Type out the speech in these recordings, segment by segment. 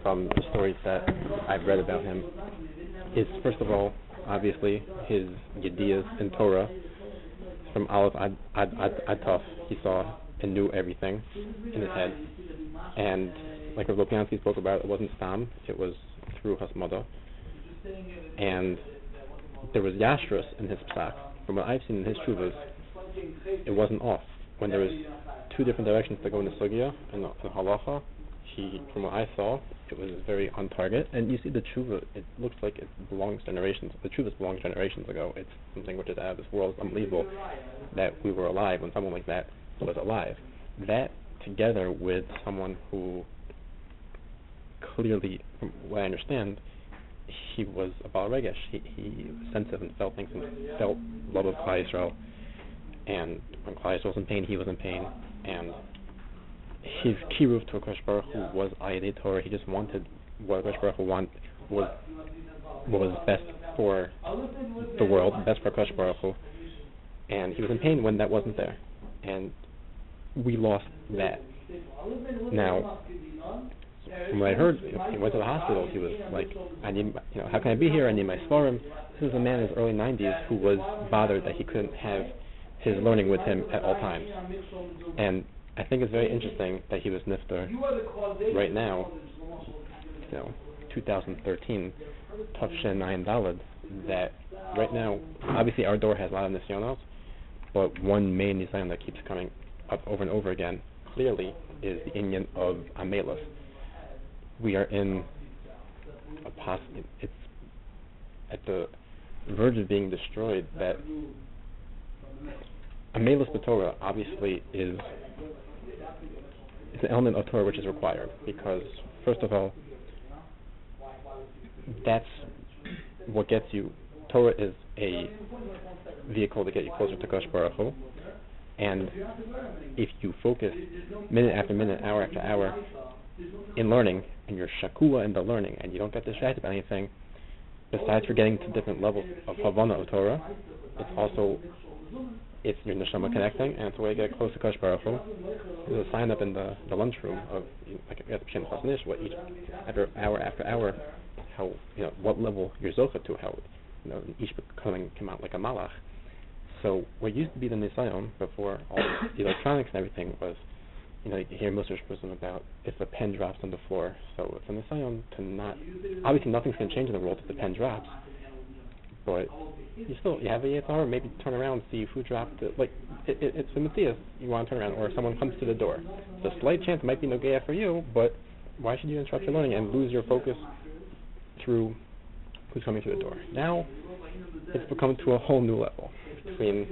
from the stories that I've read about him is, first of all, obviously, his Yediyas in Torah. From Aleph ad Taf, he saw and knew everything in his head. And like Rav Lopiansky spoke about, it wasn't Stam, it was through Hasmada. And there was Yashrus in his Psak. From what I've seen in his Shuvas, it wasn't off. When there was two different directions to go in the Sugya and the Halacha, from what I saw, it was very on target. And you see the Tshuva, it looks like it belongs generations. The Tshuvas belongs generations ago. It's something which is out of this world. It's unbelievable that we were alive when someone like that was alive. That, together with someone who clearly, from what I understand, he was a Baal Regesh. He was sensitive and felt things and felt love of Klal Yisrael. And when Klal Yisrael was in pain, he was in pain. And his kiruv to HaKadosh Baruch Hu was Ayadei Torah. He just wanted what HaKadosh Baruch Hu was best for the world, best for HaKadosh Baruch Hu. And he was in pain when that wasn't there. And we lost that. Now, from what I heard, he went to the hospital. He was like, how can I be here? I need my svarim. This is a man in his early 90s who was bothered that he couldn't have his learning with him at all times. And I think it's very interesting that he was niftar right now, 2013, Tafshin 9 Dalad, that right now, obviously our door has a lot of nisyonos, but one main nisyon that keeps coming up over and over again, clearly, is the inyan of Amelus. We are in it's at the verge of being destroyed. That Amelus B'Torah obviously is an element of Torah which is required, because first of all, that's what gets you. Torah is a vehicle to get you closer to Kadosh Baruch Hu, and if you focus minute after minute, hour after hour in learning, and you're shakua in the learning, and you don't get distracted by anything, besides for getting to different levels of Havana of Torah, it's your neshama connecting, and it's a way to get close to Kadosh Baruch Hu. There's a sign up in the lunchroom of, like at the Pshem Chasnish, what each after hour, how what level you're zocha to, how each come out like a malach. So what used to be the nisayon before all the electronics and everything was, you hear Moshe Shpuzim about if a pen drops on the floor. So it's a nisayon to not, obviously nothing's going to change in the world if the pen drops, but you have a Yetzirah, maybe turn around, see who dropped it. Like, it's a Matthias, you want to turn around, or someone comes to the door. There's a slight chance it might be Nogea for you, but why should you interrupt your learning and lose your focus through who's coming through the door? Now, it's become to a whole new level between,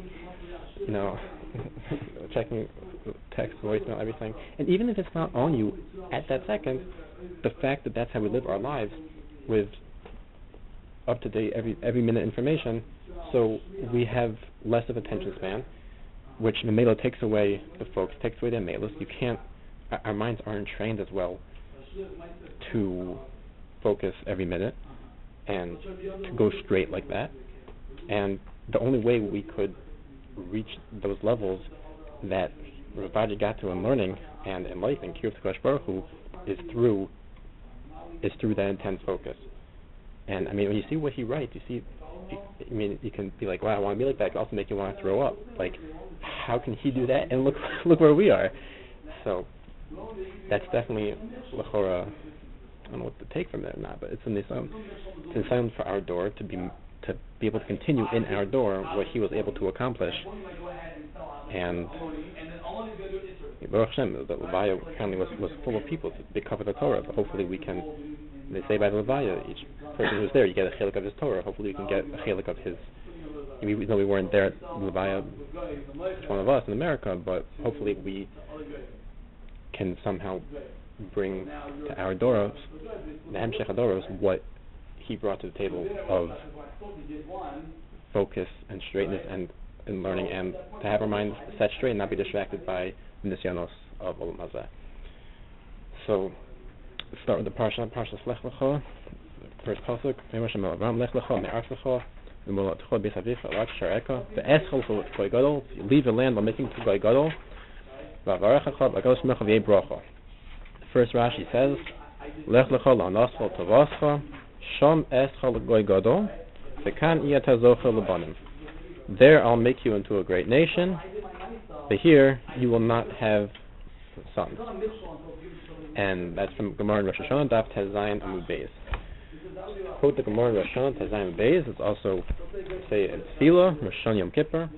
checking text, voicemail, everything. And even if it's not on you at that second, the fact that that's how we live our lives with up-to-date, every minute information, so we have less of attention span, which the Mela takes away the focus, takes away the Melas. Our minds aren't trained as well to focus every minute and to go straight like that. And the only way we could reach those levels that Ravadi got to in learning and in life and Kiruv Kadosh Baruch Hu is through that intense focus. And when you see what he writes, you can be like, wow, I want to be like that. It can also make you want to throw up. Like, how can he do that? And look where we are. So that's definitely l'chora. I don't know what to take from that or not, but it's a nisayon for our door to be able to continue in our door what he was able to accomplish. And Baruch Hashem, the Levaya family was full of people to cover the Torah. But hopefully we can. They say by the Levaya, each person who's there, you get a chelik of his Torah. Hopefully you can get a chelik of his. We know we weren't there at Levaya, each one of us in America, but hopefully we can somehow bring to our Doros, the Hemshech HaDoros, what he brought to the table of focus and straightness and learning, and to have our minds set straight and not be distracted by the nisyanos of Olam Hazeh. So, let's start with the Parshas Lech Lecha, first pasuk. Lech Lecha, you leave the land while making to Goy Gadol. The first Rashi says Lech lecha la'anascha tavascha, sham escha l'goy gadol, v'kan iyata zocha l'banim. There I'll make you into a great nation, but here you will not have sons. And that's from Gemara in Rosh Hashanah, Daf Tezayin Amud Beis. Quote the Gemara in Rosh Hashanah, Tezayin Amud Beis. It's also say in Tefillah, Rosh Hashanah Yom Kippur.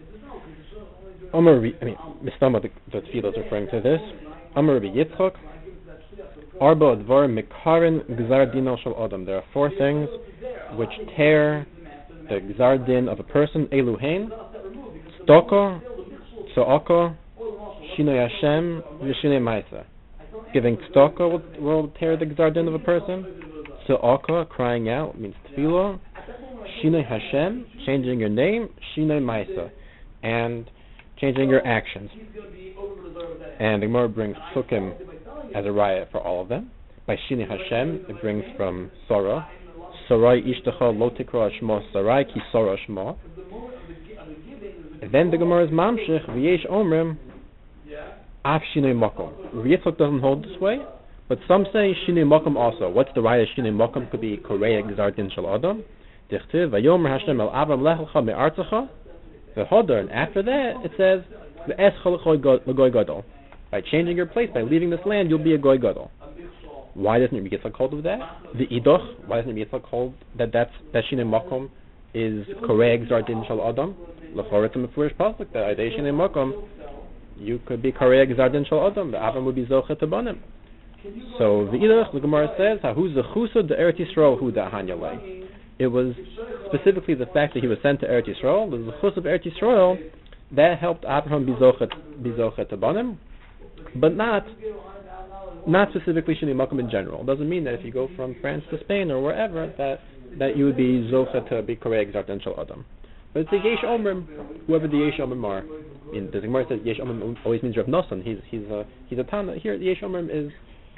Mistama, the Tefillah is referring to this. Amar Rabbi Yitzchok, Arba Advar Mekarin Gzar Dino Shel Adam. There are four things which tear the Gzar Din of a person. Eluhain, Stoko, Tzo'oko, Shinoi Hashem, V'Shinoi Maisa. Giving tzedakah will tear the gzar din of a person. Tzo'aka, crying out, means tefillah. Shinoi Hashem, changing your name. Shinoi Maisa, and changing your actions. And the Gemara brings Sukkim as a raya for all of them. By Shinoi Hashem, it brings from Sarah. Sarai ishtacha lo tikra shmo Sarai ki Sarah shmo. And then the Gemara is mamshich v'yesh omrim af shinoi makom. Yitzchak doesn't hold this way, but some say shinoi makom also. What's the raya? Shinoi makom could be korea gzar din shel adam. Dichtiv vayomer Hashem el Avram lech lecha me'artzecha v'hodar. And after that it says v'escha l'goy gadol. By changing your place, by leaving this land, you'll be a goy gadol. Why doesn't Rabbi Yitzchak hold of that? The idoch. Why doesn't Rabbi Yitzchak hold that shinoi makom is korea gzar din shel adam? L'chor it's a mefurish pasuk that idei shinoi makom you could be korea gzar din shel adam. The Avram would be zochet abanim. So the idoch, the Gemara says, hahu zechusa de Eretz Yisrael hu da'hanyalei. It was specifically the fact that he was sent to Eretz Yisrael, the zechus of Eretz Yisrael, that helped Abraham be zochet abanim, but not specifically shinoi makom in general. It doesn't mean that if you go from France to Spain or wherever that you would be zochet to be korea gzar din shel adam. But it's the yesh omrim, whoever the yesh omrim are. The Gemara says yesh omrim always means Rav Nosson. He's a Tana. Here the yesh omrim is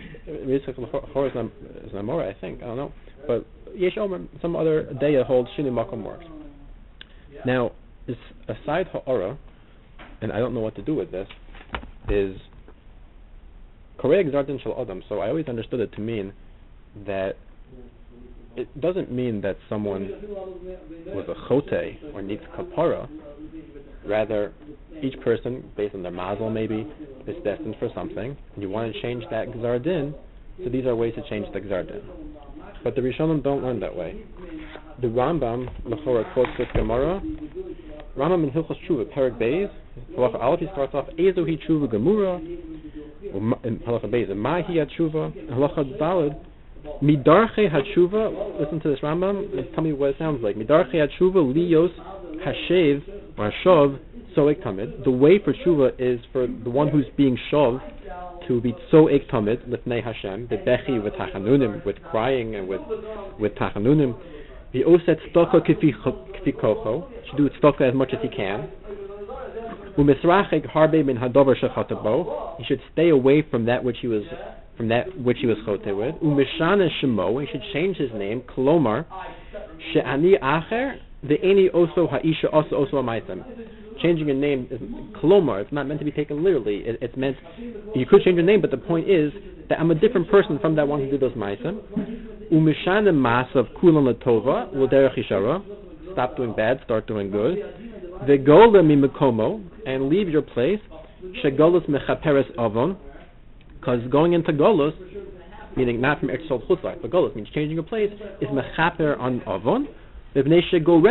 Namora, I think. I don't know. But yesh omrim, some other daya holds shinoi makom works. Now, this aside ha'ara, and I don't know what to do with this, is korea gzar din shel adam. So I always understood it to mean that it doesn't mean that someone was a chote or needs kapara. Rather, each person, based on their mazel maybe, is destined for something. And you want to change that gzar din, so these are ways to change the gzar din. But the Rishonim don't learn that way. The Rambam, Lechora, quotes this Gemara. Rambam in Hilchos Tshuva, Perek Beis, Halacha Aleph, he starts off, Ezo hi tshuva gemura, in Halacha Beis, Mahi ha-tshuva, Halacha Daled, Midarche ha-tshuva, listen to this Rambam, and tell me what it sounds like. Midarche ha-tshuva liyos hashev, or hashav, soek tamid. The way for tshuva is for the one who's being shav to be soek tamid, lifnei Hashem, the bechi with tachanunim, with crying and with tachanunim. The oset tzedakah kifi kocho, should do tzedakah as much as he can. Umisrachek harbe min hadover shechatabo, he should stay away from that which he was chote with. Umishana shemo, he should change his name. Kolomar she'ani acher ve'eni oso ha'isha oso amaisem. Changing your name is kolomar. It's not meant to be taken literally. It's meant you could change your name, but the point is that I'm a different person from that one who did those maisem. Umishana masav kulan latova l'derech yishara. Stop doing bad, start doing good. Ve'gola mimekomo, and leave your place. Shegolos mechaperes avon. Because going into Golos, meaning not from Eretz Yisrael Chutzlar, but Golos means changing a place, is mechaper on Avon. Because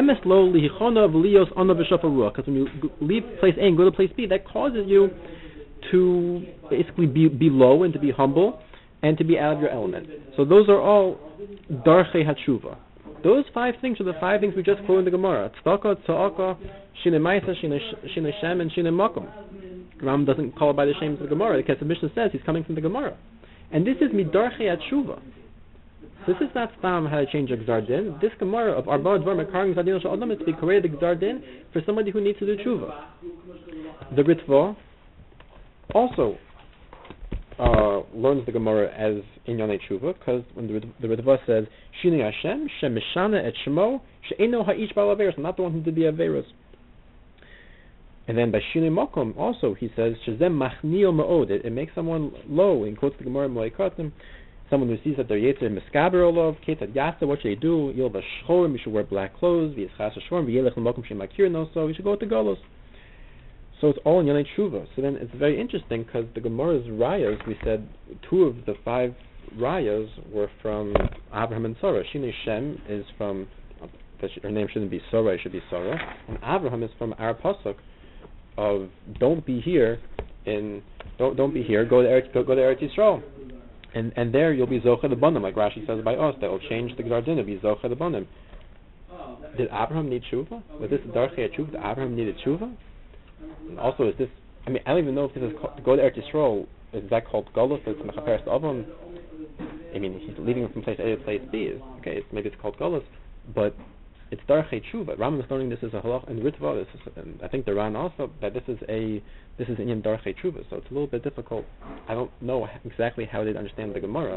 when you leave place A and go to place B, that causes you to basically be low and to be humble and to be out of your element. So those are all Darchei HaTshuva. Those 5 things are the 5 things we just quoted in the Gemara. Tzedakah, Tza'aka, Shinoi Maisa, Shinoi Shem, and Shinoi Makom. Ram doesn't call it by the names of the Gemara. The Kesef Mishnah says he's coming from the Gemara. And this is Midarchei HaTshuva. This is not Stam how to change a Gzar Din. This Gemara of Arba Dvar Mekarim Gzar Din Shel Adam is to be created the Gzar Din for somebody who needs to do Tshuva. The Ritva also learns the Gemara as Inyanei Tshuva, because when the Ritva says Shinoi Hashem Shemishana et Shemo She'eno Ha'ish Bal Averos, not the one who did the Averos. And then by Shinoi Makom also he says Shezem Machnio Ma'od, it makes someone low. And quotes the Gemara Moikatim someone who sees that they're Yetzer Miskaber Olov, Ketat Yasa, what should they do? Yilva Shchorim, you should wear black clothes, V'yischas Shchorim, V'yelech L'mokum Shem Makir No, so you should go to Golos. So it's all in Yonei Tshuva. So then it's very interesting because the Gemara's Rayas, we said 2 of the 5 Rayas were from Abraham and Sarah. Shinei Shem is from, her name shouldn't be Sarah, it should be Sarah. And Abraham is from our pasuk of don't be here, don't be here, go to Eretz Yisrael. And there you'll be Zocha the Banim, like Rashi says by us, that will change the Gzar Din, it'll be Zocha the Banim. Did Abraham need Tshuva? Was this Darchei Tshuva? Did Abraham needed Tshuva? And also, is this, I don't even know if this is called, to go to Eretz Yisrael, is that called Golus? It's Mechaperes Avon. He's leaving from place A to place B. Okay, maybe it's called Golus, but it's Darchei Tshuva. Rambam is learning this is a halach, and Ritva, and I think the Ran also, that this is in Darchei Tshuva, so it's a little bit difficult. I don't know exactly how they'd understand the Gemara.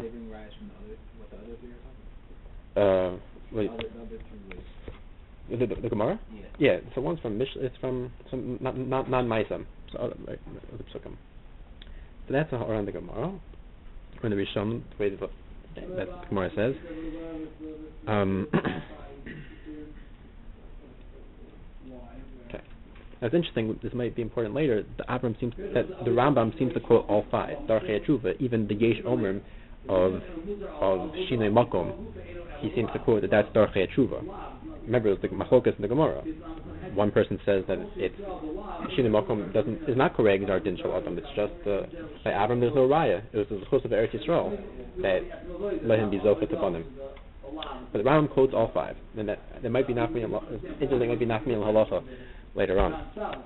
The Gemara? Yeah. So one's from it's from some non-Maisam. So other psukim. So that's around the Gemara. When the Rishon, the way that the Gemara says. Okay. Now it's interesting. This might be important later. The Rambam seems to quote all 5. Darchei Tshuva, even the Yesh Omrim of Shinei Makom. He seems to quote that's Darchei Tshuva. Remember, it was the Machlokas in the Gemara. One person says that it's Shinei Makom is not correct Gzar Din Shel Adam. It's just by Abram there's no raya. It was the Chus of Eretz Yisrael that let him be Zocha to Banim. But the Rambam quotes all 5, and that there might be Nachmi and interesting might be Nachmi and Halacha later on.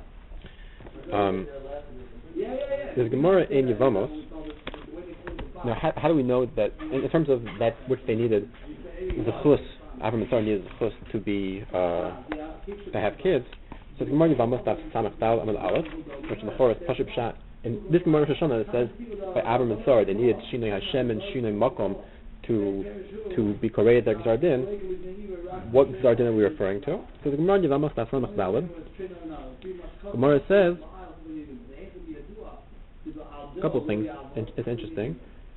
There's a Gemara in Yevamos. Now, how do we know that in terms of that which they needed, the Chus? Abraham and Sarah needed the chus to have kids. So the Gemara Yevamos daf Samach Dal Amud Aleph, which in the Chorus Pashut Pshat. In this Gemara Rosh Hashanah it says by Abraham and Sarah they needed Shinei Hashem and Shinei Makom to be korei their Gzar Din. What Gzar Din are we referring to? So the Gemara Yevamos daf Samach Dal. Gemara says a couple of things. It's interesting.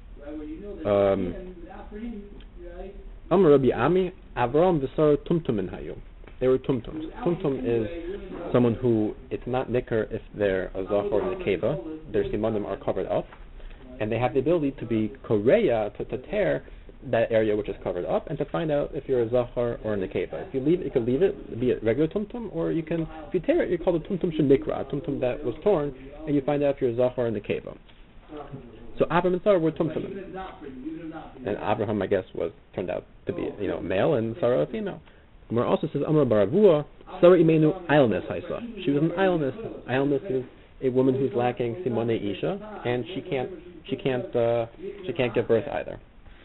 Amar Rabbi Ami, Avram v'Sarah tumtumin hayu. They were tumtums. Tumtum is someone who it's not nicker if they're a zachor or a nekeva. Their simanim are covered up, and they have the ability to be koreya to tear that area which is covered up, and to find out if you're a zachor or a nekeva. If you leave it, you can leave it, be it regular tumtum, or you can, if you tear it, you call it tumtum shenikra, a tumtum that was torn, and you find out if you're a zachor or a nekeva. So Abraham and Sarah were tumtumim. And Abraham, I guess, turned out to be male, and Sarah a female. Gemara also says Amar Baravua, Sarah imenu ilness haisa. She was an ilness. Ilness is a woman who's lacking simone isha, and she can't give birth either.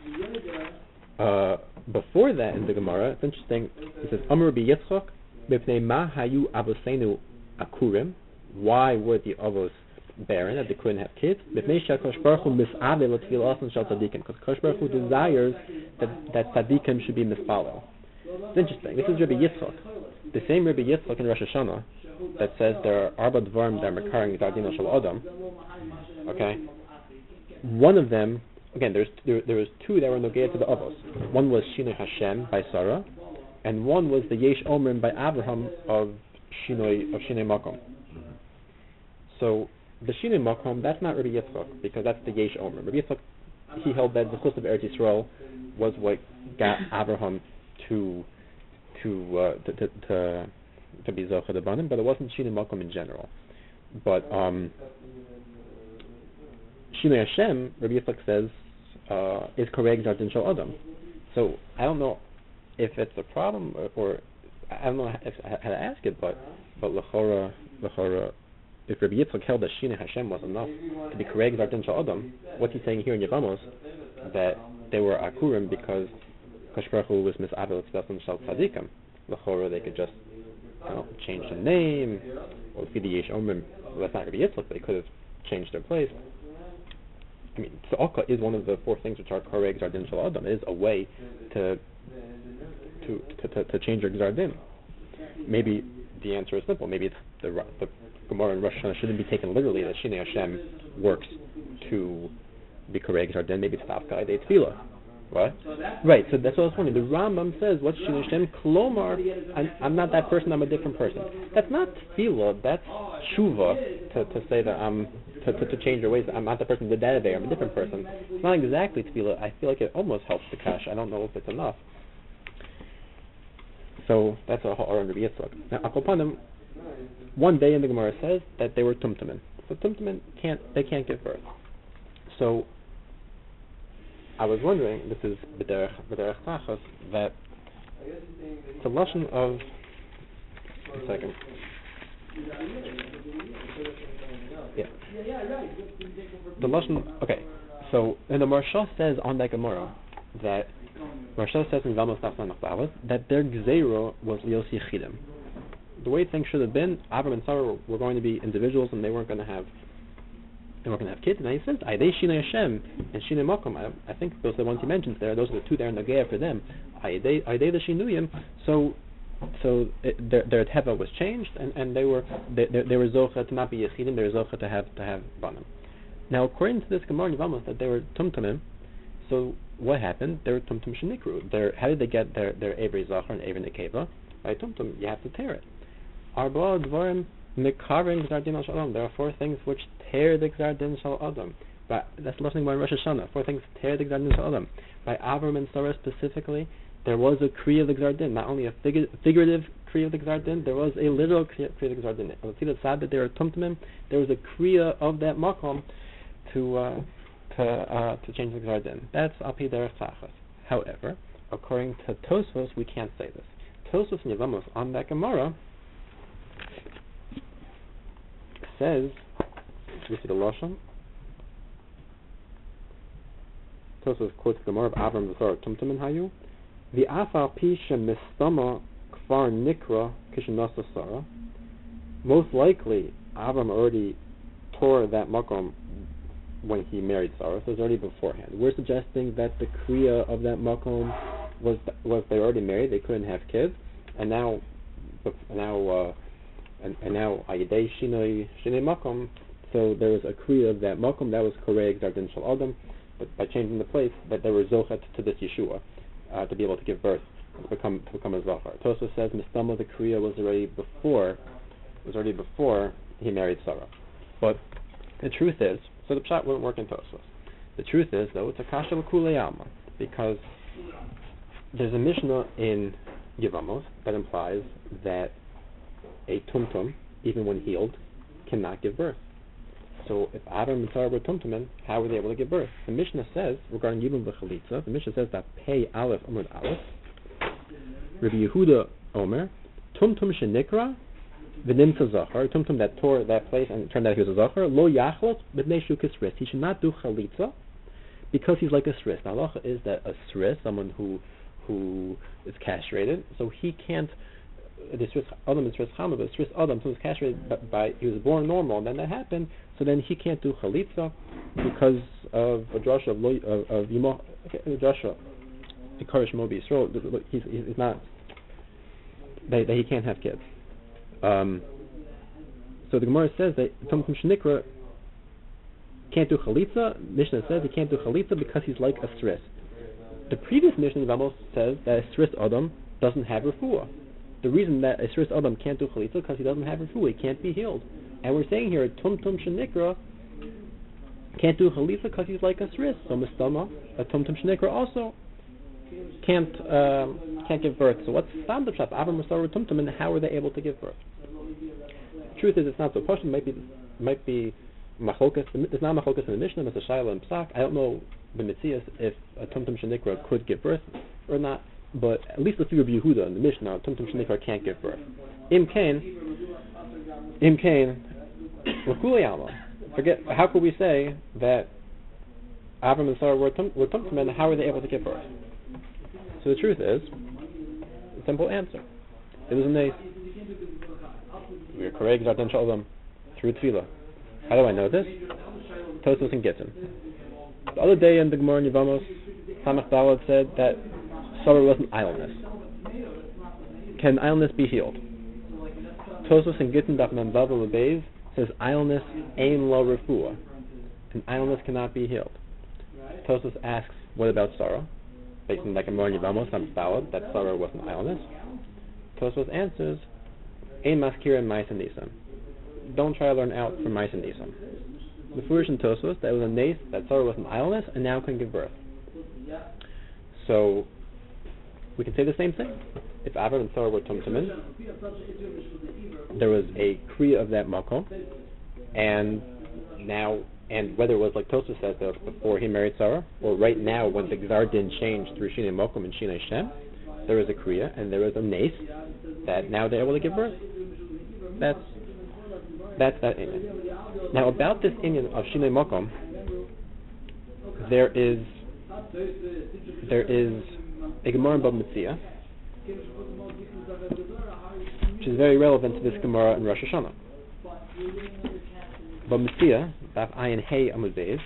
Before that, in the Gemara, it's interesting. It says Amar Bi Yitzchak mipnei ma hayu avosenu akurim. Why were the avos barren, that they couldn't have kids? Because Kosh Baruch Hu desires that tzaddikim should be mispalel. It's interesting. This is Rabbi Yitzchak, the same Rabbi Yitzchak in Rosh Hashanah that says there are arba dvarim that are mekaring Gzar Dino Shel Adam. Okay, one of them, again, there was 2 that were nogea to the avos. One was Shinei Hashem by Sarah, and one was the Yesh Omrim by Abraham of Shinei Makom. So the Shinei Makom, that's not Rabbi Yitzchak, because that's the Yesh Omer. Rabbi Yitzchak, he held that the Chus of Eretz Yisrael was what got Abraham to be Zocha the Banim, but it wasn't Shinei Makom in general. But Shinei Hashem, Rabbi Yitzchak says, is correct Gzar Din Shel Adam. So I don't know if it's a problem, or I don't know how to ask it, but L'chora, if Rabbi Yitzchak held that Shinei Hashem was enough to be correct Gzar Din Shel Adam, what's he saying here in Yevamos? That they were akurim because Kosh Baruch Hu was misabel tzedakah shel tzadikim. L'chora, they could just change the name, or feed the Yesh Omrim. Well, that's not Rabbi Yitzchak, but they could have changed their place. Tzedakah is one of the 4 things which are correct Gzar Din Shel Adam. It is a way to change your Gzar Din. Maybe the answer is simple. Maybe it's the Gemara in Rosh Hashanah shouldn't be taken literally, that Shinei Hashem works to be correct, or then maybe it's Tafka, they tefillah. What? Right, so that's what I was wondering. The Rambam says, what's Shinui Shem? Klomar, I'm not that person, I'm a different person. That's not tefillah, that's tshuva, to say that to change your ways. I'm not the person who did that day, I'm a different person. It's not exactly tefillah. I feel like it almost helps the kash. I don't know if it's enough. So that's a whole Rabbi Yitzchak. Now, Akopanim, one day in the Gemara says that they were tumtumin. So tumtumin can't give birth. So I was wondering, this is b'derech tachas, that it's a lashon of, a second. Yeah. The lashon, okay. So, and the Marsha says on that Gemara that Marsha says in Vamos Tafsan Nachbalas that their gzeiro was Yossi Chidim. The way things should have been, Avram and Sarah were going to be individuals, and they weren't going to have kids. And he says, Aidei Shinei Hashem and Shinei Makom. I think those are the ones he mentions there. Those are the two there in the Geah for them. Aidei the Shinuyim. So their teva was changed, and they were zocha to not be yechidim. They were zocha to have banim. Now, according to this Gemara Nivamos, that they were tumtumim. So what happened? They were tumtum shenikru. How did they get their Avery Zachar and Avery Nekeva? By tumtum, you have to tear it. Arba dvarim mekarin gzar din al shalom. There are four things which tear the gzar din shal adam. But that's listening by Rosh Hashanah. Four things tear the gzar din shal adam. By Avram and Sarah specifically, there was a kriya of the gzar din, not only a figurative kriya of the gzar din, there was a literal kriya of the gzar din. On the side sad that they were tumtumim, there was a kriya of that makom to change the gzar din. That's api derech tachas. However, according to Tosfos, we can't say this. Tosfos and Yevamos on that Gemara says, we see the Lashon. Tosfos quotes the Gemara of Avram V'Sarah Tumtumin Hayu. The Afal Pisha Mistama Kfar Nikra Kishanasa Sarah. Most likely, Avram already tore that makom when he married Sarah, so it was already beforehand. We're suggesting that the kriya of that makom was they were already married, they couldn't have kids, and now ayidei shinoi makom. So there was a kriya of that makom that was koreg zardin shel adam, but by changing the place, that they were zochet to this Yeshua to be able to give birth, to become a zachar. Tosfos says mistama the kriya was already before he married Sarah, but the truth is. So the pshat wouldn't work in Tosfos. The truth is, though, it's a kasha l'kulei alma, because there's a Mishnah in Yevamos that implies that a tumtum, even when healed, cannot give birth. So if Adam and Sarah were tumtumin, how were they able to give birth? The Mishnah says, regarding Yibum v'chalitza, the Mishnah says that Pei Aleph Amud Aleph, Rabbi Yehuda Omer, tumtum shenikra, v'nimtza zachar, tumtum that tore that place and it turned out he was a zachar, lo yachlot b'nei shukis ris. He should not do chalitza because he's like a sris. Now, halacha is that a sris, someone who is castrated, so he can't. The sris adam is sris chama, but sris adam, so he's castrated by he was born normal, and then that happened. So then he can't do chalitza because of a drasha of Yimoch, a drasha, the Karish Mobi Yisrael. He's not that he can't have kids. So the Gemara says that Tumtum Shenikra can't do chalitza. Mishnah says he can't do chalitza because he's like a sris. The previous Mishnah of Amos says that a sris adam doesn't have refuah. The reason that a sris adam can't do chalitza because he doesn't have refuah, he can't be healed. And we're saying here Tumtum Shenikra can't do chalitza because he's like a sris. So Mistama, a Tumtum Shenikra also can't give birth. So what's Stam the Pshat? Avram Sarah Tumtum, and how are they able to give birth? Truth is, it's not so posh. It might be machlokas. It's not machlokas in the Mishnah. It's a shayla and psak. I don't know the mitzias if a tumtum shenikra could give birth or not. But at least the figure of Yehuda in the Mishnah, tumtum shenikra can't give birth. Im kain, l'kulei alma. Forget. How could we say that Avram and Sarah were tumtum, and how are they able to give birth? So the truth is, a simple answer. It was a nace. We are correct Zardan Shalom through Tefillah. How do I know this? Tosfos and Gittin. The other day in the Gemara in Yevamos, Samach Dalad said that Sarah wasn't idleness. Can idleness be healed? Tosfos and Gittin Daf Memvav Lebeis says idleness ain lo refuah, and idleness cannot be healed. Tosfos asks, what about Sarah? Based on like a more Yevamos, I'm valid that Sarah was an idleness. Tosfos answers, Ein maskira mais and nisam. Don't try to learn out from mais and nisam. The Furush in Tosfos that it was a nace that Sarah was an idleness and now can give birth. So we can say the same thing. If Avram and Sarah were tumtumin, there was a kriya of that makom, and whether it was like Tosfos says that before he married Sarah, or right now when the Gzar Din changed through Shinei Mokom and Shinei Shem, there was a kriya and there was a nace that now they're able to give birth. That's that inyan. Now about this inyan of Shinei Mokom, there is a Gemara in Bava Metzia, which is very relevant to this Gemara in Rosh Hashanah. Bava Metzia, Daf Ayin Hey Amud Beis,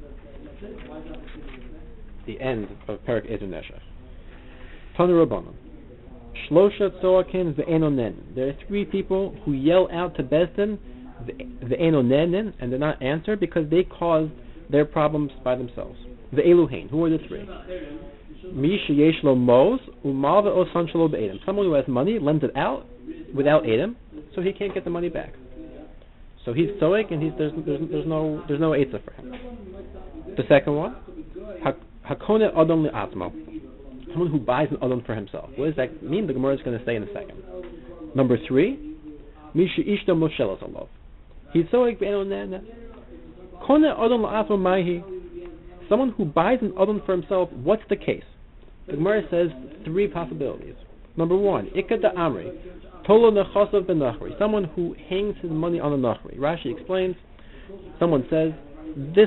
the end of Perek Ezer Neshech. Tanu Rabbanan, Shlosha Tzoakin ve'eno nen. There are three people who yell out to Beis Din ve'eno nenen, and they're not answered because they caused their problems by themselves. Ve'elu hein. Who are the three? Mi sheyesh lo mos umal ve'osan shelo be'edem. Someone who has money lends it out without edem, so he can't get the money back. So he's stoic, and there's no eitzah for him. The second one, hakone adon le'atmo. Someone who buys an adon for himself. What does that mean? The Gemara is going to say in a second. Number three, Misha Ishta Moshelas Alav. He's stoic ve'eno nene. Kone adon le'atmo mahi. Someone who buys an adon for himself, what's the case? The Gemara says three possibilities. Number one, Ikka da Amri, Tolo nechasav benachri. Someone who hangs his money on a nachri. Rashi explains, someone says, this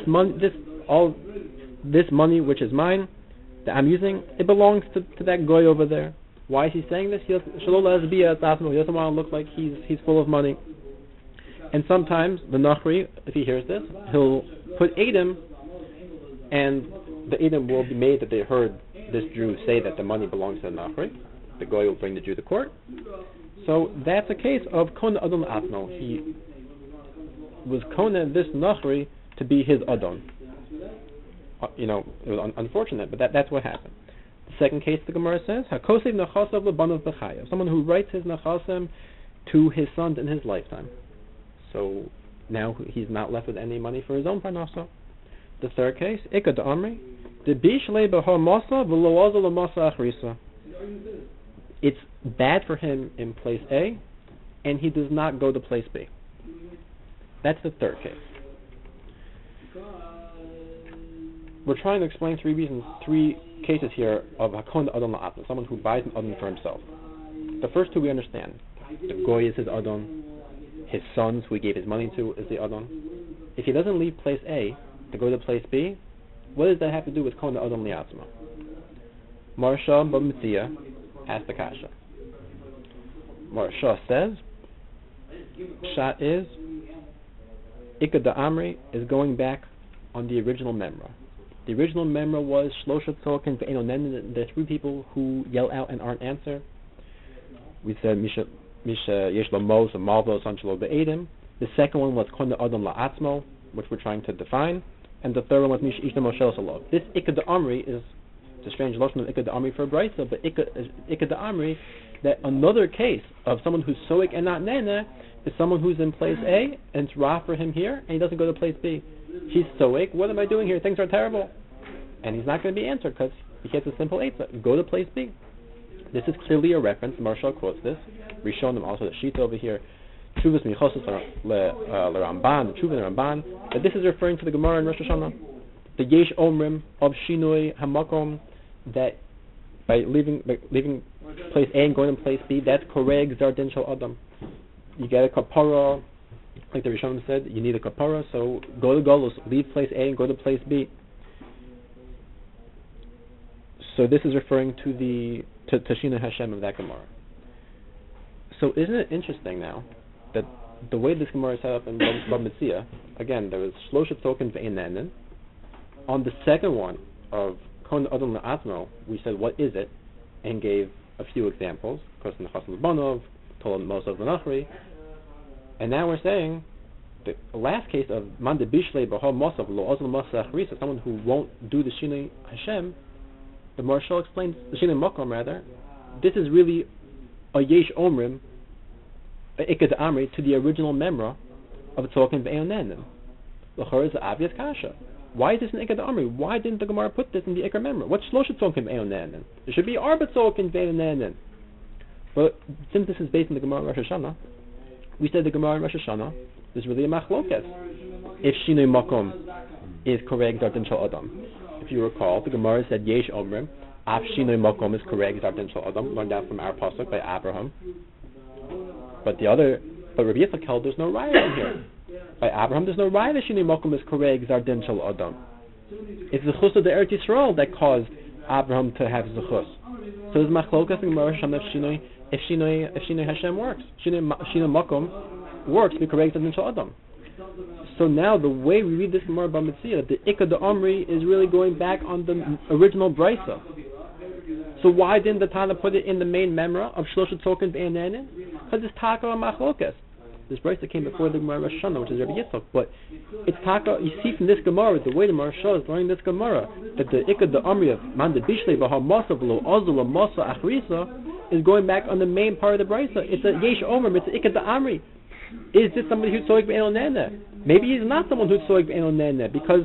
money which is mine, that I'm using, it belongs to that guy over there. Why is he saying this? He doesn't want to look like he's full of money. And sometimes the nachri, if he hears this, he'll put edom, and the edom will be made that they heard this Jew say that the money belongs to the nachri. The guy will bring the Jew to court. So that's a case of Kona Adon Atno. He was Kona this Nachri to be his Adon. It was unfortunate, but that's what happened. The second case the Gemara says, HaKosev Nechasav Lebanav B'chayav. Someone who writes his Nechasim to his sons in his lifetime. So now he's not left with any money for his own parnasa. The third case, Ikka D'Amri, Debish Le B'Ha Masa V'Lo Azal Masa Achrisa. It's bad for him in place A, and he does not go to place B. That's the third case. We're trying to explain three cases here of Hakon Adon La'atna, someone who buys an Adon for himself. The first two we understand. The Goy is his Adon. His sons, who he gave his money to, is the Adon. If he doesn't leave place A to go to place B, what does that have to do with Kona Adon Li'atzma? Marsha Bava Metzia asked the kasha. Marsha says, Shat is, Ikka da Amri is going back on the original memra. The original memra was Shlosha Tzokin ve'eno nen. There are three people who yell out and aren't answered. We said Misha Yesh Lo Mos and Malvo Sanchelo Be'edim. The second one was Kona Adon La'atzmo, which we're trying to define. And the third one was Misha Ishna Moshel Salov. This Ikka da Amri is a strange lotion of Ikka da Amri for a brisa, but Ikka da Amri, that another case of someone who's soik and not nene is someone who's in place A and it's raw for him here and he doesn't go to place B. He's soik. What am I doing here? Things are terrible, and he's not going to be answered because he gets a simple eitzah. Go to place B. This is clearly a reference. Marshall quotes this. Rishonim also the sheet over here. Chuvas michosus le Ramban, the Chuva Ramban. But this is referring to the Gemara in Rosh Hashanah. The Yesh Omrim of Shinoi Hamakom, that by leaving place A and going to place B, that's koreg zardin shel adam. You get a kapara, like the Rishonim said, you need a kapara, so go to Golos, leave place A and go to place B. So this is referring to the Tashina Hashem of that Gemara. So isn't it interesting now that the way this Gemara is set up in Bava Metzia, again, there was Shlosha Token Ve'enanen. On the second one of Kon Adon La'atmo, we said, what is it? And gave a few examples. Kosen Chasam L'banov, Tolon Mosav L'nachri. And now we're saying, the last case of man de bishlei b'hol mosav lo ozl mosa achrisa, someone who won't do the Shinui Hashem, the Marshal explains, the Shinui Makom rather, this is really a yesh omrim, a ikad amri, to the original memra of Tzolkin Ve'eonenim. L'chor is the obvious kasha. Why is this an ikad amri? Why didn't the Gemara put this in the ikar memra? What's shlosh Tzolkin Ve'eonenim? There should be arba Tzolkin Ve'eonenim. But since this is based on the Gemara Rosh Hashanah, we said the Gemara Rosh Hashanah is really a machlokes. If Shinui Makom is correct, Zartin Shal Adam. If you recall, the Gemara said Yesh Omrim, Af Shinui Makom is correct, Zartin Shal Adam, learned out from our pasuk by Abraham. But Rabbi Yitzchak held there's no raya in here. By Abraham, there's no raya that Shinui Makom is correct, Zartin Shal Adam. It's the chus of the Eretz Yisrael that caused Abraham to have the chus. So there's machlokes in Gemara Rosh Hashanah if Shinui Hashem works. Shinui Makom works to be correct Zartin Shal Adam. So now the way we read this Gemara B'Metzia, the Ikka de Omri is really going back on the original Brisa. So why didn't the Tana put it in the main memra of Shlosha Tzolkin Ve'enenin? Because it's Taka Machlokas. This Brisa came before the Gemara Rosh Hashanah, which is Rabbi Yitzchak, but it's Taka. You see from this Gemara, the way the Marshal is learning this Gemara, that the Ikka de Omri of Man de Bishlei B'ha Masa V'lo Ozula Masa Achrisa is going back on the main part of the Brisa. It's a Yesh Omer, it's a Ikka de Omri. Is this somebody who's tzoig be'eno nene? Maybe he's not someone who's tzoig be'eno nene, because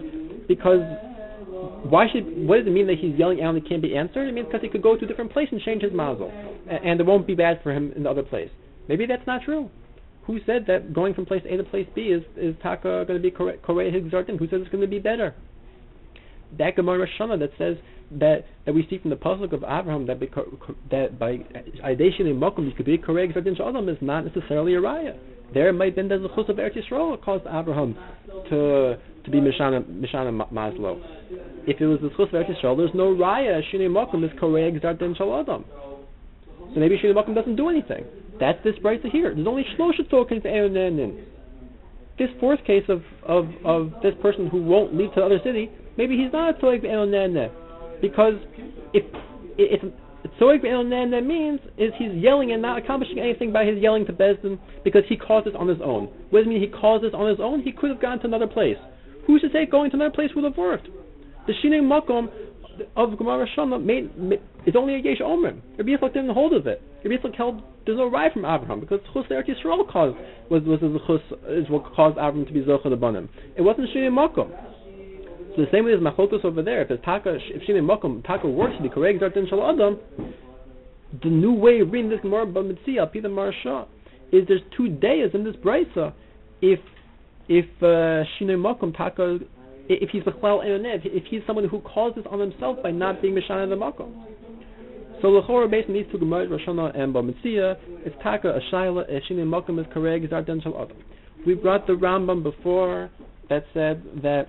what does it mean that he's yelling out and it can't be answered? It means because he could go to a different place and change his mazel, and it won't be bad for him in the other place. Maybe that's not true. Who said that going from place A to place B is taka going to be korei higzartin? Who says it's going to be better? That Gemara Rosh Hashanah that says that we see from the pasuk of Abraham that by Aidei Shinui Makom you could be korei higzartin shalom is not necessarily a raya. There might have been the chus of Eretz Yisrael that caused Abraham to be Mishana Maslo. If it was the chus of Eretz Yisrael, there's no raya. Shinui Makom is korei higzartin shalom. So maybe Shinui Makom doesn't do anything. That's this Brisa here. There's only Shlosha Tzolkin Ve'eonenim. This fourth case of this person who won't leave to the other city, maybe he's not a Tzolkin Ve'eonenim, because if Tzolkin Ve'eonenim means is he's yelling and not accomplishing anything by his yelling to Bezdin because he caused this on his own. What does it mean he caused this on his own? He could have gone to another place. Who's to say going to another place would have worked? The Shinui Makom of Gemara Shana is only a Yesh Omrim. Rabbi Yitzchak didn't hold of it. Rabbi Yitzchak held there's no right from Abraham because Chus Eretz Yisrael is what caused Abraham to be Zocha Lebanim. It wasn't Shinui Makom. So the same way as Machotos over there, if Shinui Makom Taka works to be correct Zartin Shal Adam, the new way of reading this Gemara B'Metzia, Peter Marsha, is there's two days in this Brisa. If Shinui Makom Taka, if he's Bechlal Eonev, if he's someone who caused this on himself by not being Mishana the Makom. So L'chora, based on these two Gemaras, Rosh Hashanah and B'Metzia, it's Taka a Shaila, if Shinui Makom is correct Zartin Shal Adam. We brought the Rambam before that said that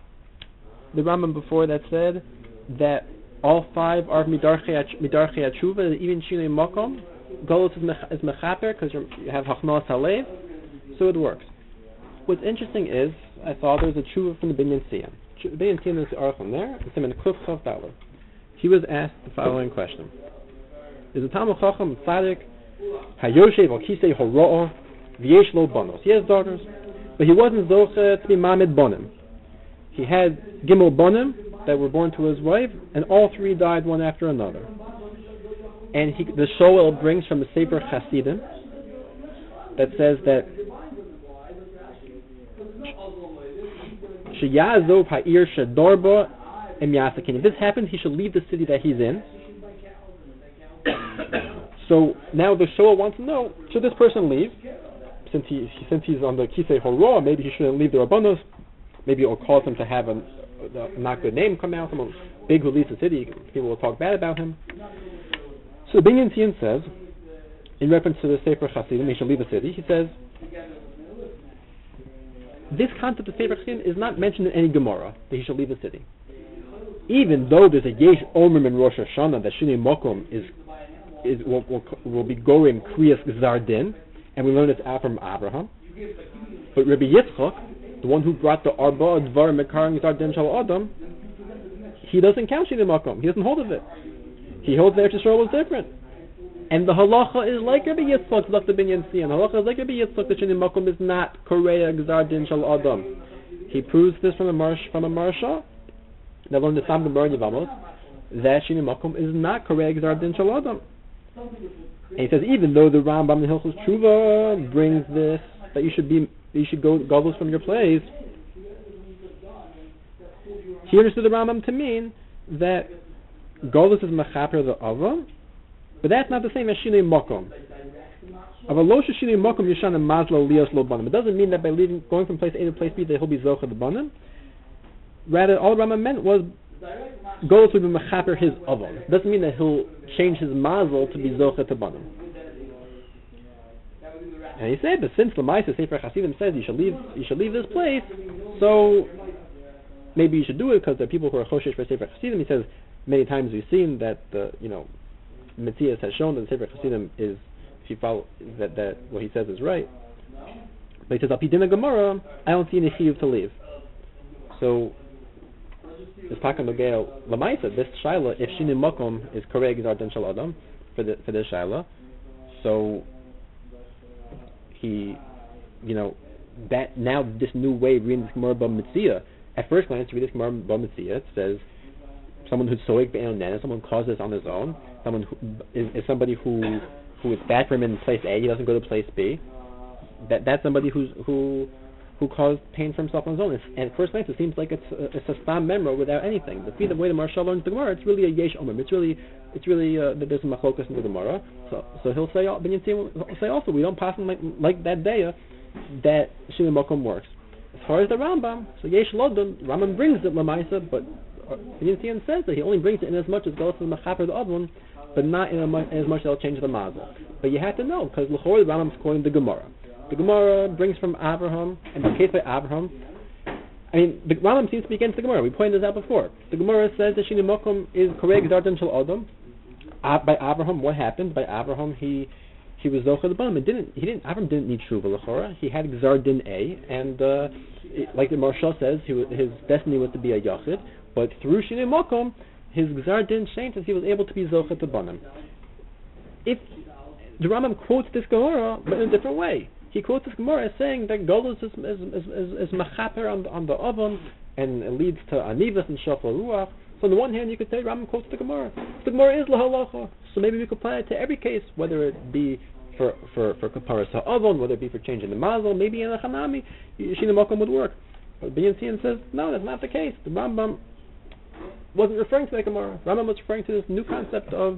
all five are Midarchei Atshuva, even Shinui Makom. Golos is Mechaper, because you have Hachnos Halev, so it works. What's interesting is, I saw there's a Tshuva from the Binyan Siyam. The Binyan Siyam is the Archon there, it's him in Kluf Chav Daler. He was asked the following question. Is a Talmud Chacham Tzadik Hayoshev al Kisei Horo'o V'yesh Lo Bonos. He has daughters, but he wasn't Zoche to be Mamid Bonim. He had Gimel Bonim that were born to his wife, and all three died one after another. And the Shoel brings from the Sefer Chasidim that says that Sheyazov Ha'ir Shedorba Em Yasakin. If this happens, he should leave the city that he's in. So now the Shoel wants to know: should this person leave? Since he's on the Kisei Horo'ah, maybe he shouldn't leave the Rabbanos. Maybe it will cause him to have a not good name come out. Someone big who leaves the city, people will talk bad about him. So the Binyan Siyam says, in reference to the Sefer Chasidim, he should leave the city. He says, this concept of Sefer Chasidim is not mentioned in any Gemara that he should leave the city. Even though there's a Yesh Omrim in Rosh Hashanah that Shinui Makom will be Gorim Kriyas Gzar Din, and we learn it's out from Abraham. But Rabbi Yitzchak, the one who brought the Arba Dvar Mekarim Gzar Din Shal Adam, he doesn't count Shinui Makom. He doesn't hold of it. He holds that Eretz Yisrael was different. And the halacha is like Rabbi Yitzchak, Dr. Binyan Siyan. Halacha is like Rabbi Yitzchak, that Shini Makom is not Korea Gzar Din Shal Adam. He proves this from a Marsha. That learned the Sam Gemara Yevamos, that Shini Makom is not Korea Gzar Din Shal Adam. And he says, even though the Rambam in Hilchos Tshuva brings this, that you should go godless from your place, he understood the Rambam to mean that godless is Mechaper the Ava, but that's not the same as Shinei Makom. It doesn't mean that by going from place A to place B that he'll be Zocha the Banim. Rather, all Rambam meant was godless will be Mechaper his Ava. It doesn't mean that he'll change his Mazel to be Zocha to Banim. And he said, but since the Lamaisa Sefer Hasidim says you should leave this place, so maybe you should do it because there are people who are Choshesh for Sefer Hasidim. He says many times we've seen that Matthias has shown that the Sefer Hasidim is, if you follow that what he says is right. But he says, Al Pidina Gemara, I don't see any chiyuv to leave. So this Taka Nogel Lamaisa, this Shaila, if Shini Makom is Korei Gzar Din Shal Adam for this Shaila, so he, that now this new way of reading this Gemara Ba Mitzvah. At first glance, you read this Gemara Ba Mitzvah, it says someone who's soik be'en nana, someone who causes this on his own, someone who is somebody who is bad for him in place A, he doesn't go to place B. That's somebody who caused pain for himself on his own. And at first glance, it seems like it's a stam memra without anything. The way the Marshal learns the Gemara, it's really a yesh omer. It's really that there's a machlokas in the Gemara. So he'll say, will say also, we don't pass him like that day that Shini Makom works. As far as the Rambam, so yesh lodon, Rambam brings it lamaisa, but Binyan Siyan says that he only brings it in as much as goes to the mechaper the Adlon, but not in as much as they'll change the mazel. But you have to know, because l'chor the Rambam's quoting the Gemara. The Gemara brings from Abraham, and the case by Abraham, the Rambam seems to be against the Gemara. We pointed this out before. The Gemara says that Shini Makom is Korei Gzar Din Shel Adam. By Abraham, what happened? By Abraham, he was Zocha the Banim. Abraham didn't need Shuva l'chora. He had Gzar Din A, and like the Marshal says, his destiny was to be a Yachid. But through Shini Makom, his Gzar Din changed, and he was able to be Zocha the Banim. If the Rambam quotes this Gemara, but in a different way. He quotes this Gemara as saying that Golus is machaper on the oven, and it leads to anivas and shafal ruach. So on the one hand, you could say Rambam quotes the Gemara. The Gemara is lahalacha, so maybe we could apply it to every case, whether it be for kaparas ha'avon, whether it be for changing the mazel, maybe in a chanami, Shini Makom would work. But Binyan Siyan says no, that's not the case. The Rambam wasn't referring to the Gemara. Rambam was referring to this new concept of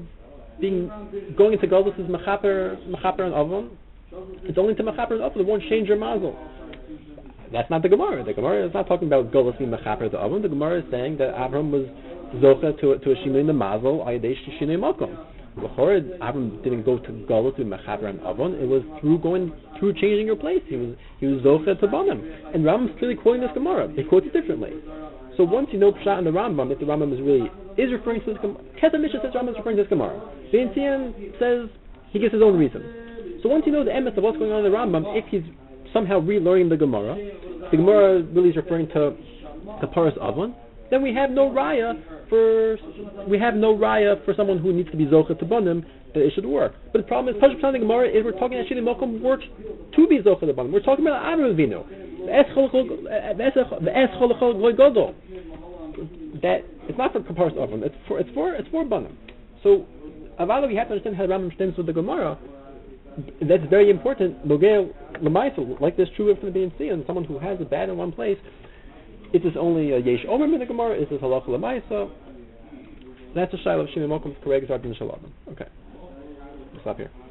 going into Golus is machaper and avon. It's only to mechaper and avon. It won't change your mazel. That's not the Gemara. The Gemara is not talking about Golus being mechaper the avon. The Gemara is saying that Abraham was zocha to a shinui in the mazel ayadesh shinui makom. Abraham didn't go to Golus to mechaper and avon. It was through changing your place. He was zocha to banim. And Rambam's clearly quoting this Gemara. He quotes it differently. So once you know Pshat and the Rambam, if the Rambam is referring to this Gemara, Kesef Mishnah says Rambam is referring to this Gemara. Binyan Siyan says he gives his own reason. So once you know the emes of what's going on in the Rambam, if he's somehow relearning the Gemara really is referring to Paras Avon, then we have no raya for someone who needs to be Zocha to Banim that it should work. But the problem is, Pashut the Gemara is we're talking that Shini Makom works to be Zocha to Banim. We're talking about Avraham Avinu. That it's not for Paras Avon. It's for Banim. So Avala, we have to understand how the Rambam understands with the Gemara. That's very important. Nogel Lamaisa, like this true from the Binyan Siyan, someone who has a bad in one place, is this only a Yesh Omer in the Gemara? Is this Halacha Lamaisa? That's a Shaila of Shini Makom Korei Gzar Din Shel Adam. Okay, we'll stop here.